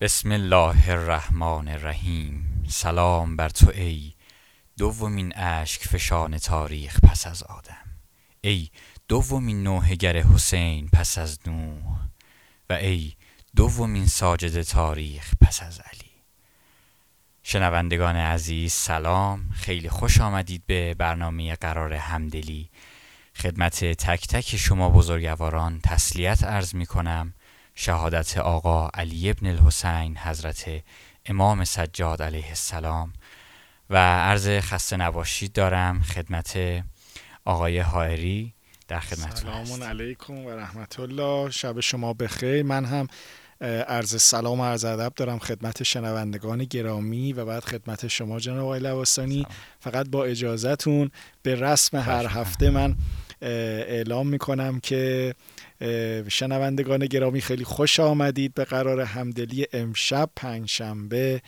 بسم الله الرحمن الرحیم. سلام بر تو ای دومین اشک فشان تاریخ پس از آدم، ای دومین نوحه‌گر حسین پس از نوح و ای دومین ساجد تاریخ پس از علی. شنوندگان عزیز سلام، خیلی خوش آمدید به برنامه قرار همدلی. خدمت تک تک شما بزرگواران تسلیت عرض می کنم. شهادت آقا علی ابن الحسین حضرت امام سجاد علیه السلام و عرض خسته نباشید دارم خدمت آقای حائری. در خدمتتون هستم. سلام علیکم و رحمت الله، شب شما بخیر. من هم عرض سلام و عرض ادب دارم خدمت شنوندگان گرامی و بعد خدمت شما جناب آقای لواسانی. فقط با اجازهتون به رسم هر هفته من اعلام میکنم که شنوندگان گرامی خیلی خوش آمدید به قرار همدلی امشب پنجشنبه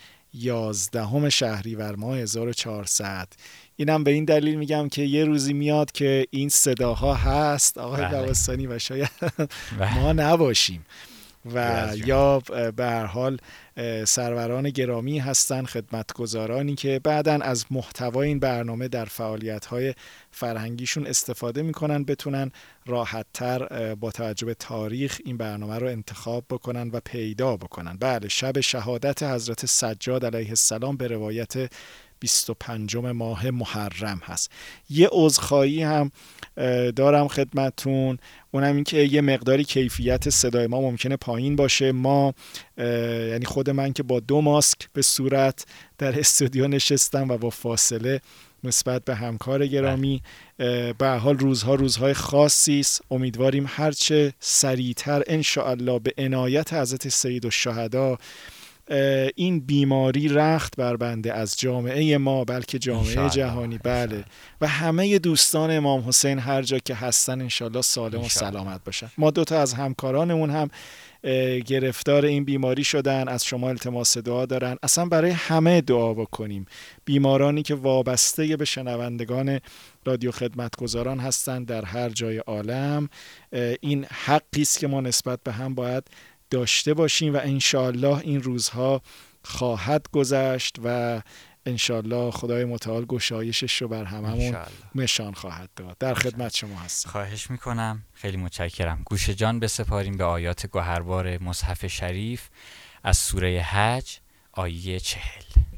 11 شهریور ماه 1400. اینم به این دلیل میگم که یه روزی میاد که این صداها هست آقای لواسانی و شاید ما نباشیم و یا به هر حال سروران گرامی هستن، خدمتگزارانی که بعداً از محتوای این برنامه در فعالیت‌های فرهنگیشون استفاده میکنن، بتونن راحت‌تر با توجه به تاریخ این برنامه رو انتخاب بکنن و پیدا بکنن. بله، شب شهادت حضرت سجاد علیه السلام به روایت 25 ماه محرم هست. یه عذرخواهی هم دارم خدمتون، اونم این که یه مقداری کیفیت صدای ما ممکنه پایین باشه. ما یعنی خود من که با 2 ماسک به صورت در استودیو نشستم و با فاصله نسبت به همکار گرامی، به هر حال روزهای خاصی است. امیدواریم هرچه سریعتر انشاءالله به عنایت حضرت سیدالشهدا این بیماری رخت بربنده از جامعه ما، بلکه جامعه جهانی. بله، و همه دوستان امام حسین هر جا که هستن انشالله سالم و سلامت باشن. ما 2 از همکارانمون هم گرفتار این بیماری شدن، از شما التماس دعا دارن. اصلا برای همه دعا بکنیم، بیمارانی که وابسته به شنوندگان رادیو خدمتگزاران هستن در هر جای عالم. این حقی است که ما نسبت به هم باید داشته باشیم و انشاءالله این روزها خواهد گذشت و انشاءالله خدای متعال گشایشش رو بر هممون نشان خواهد داد. در خدمت شما هستم. خواهش میکنم، خیلی متشکرم. گوش جان بسپاریم به آیات گوهربار مصحف شریف از سوره حج آیه 40.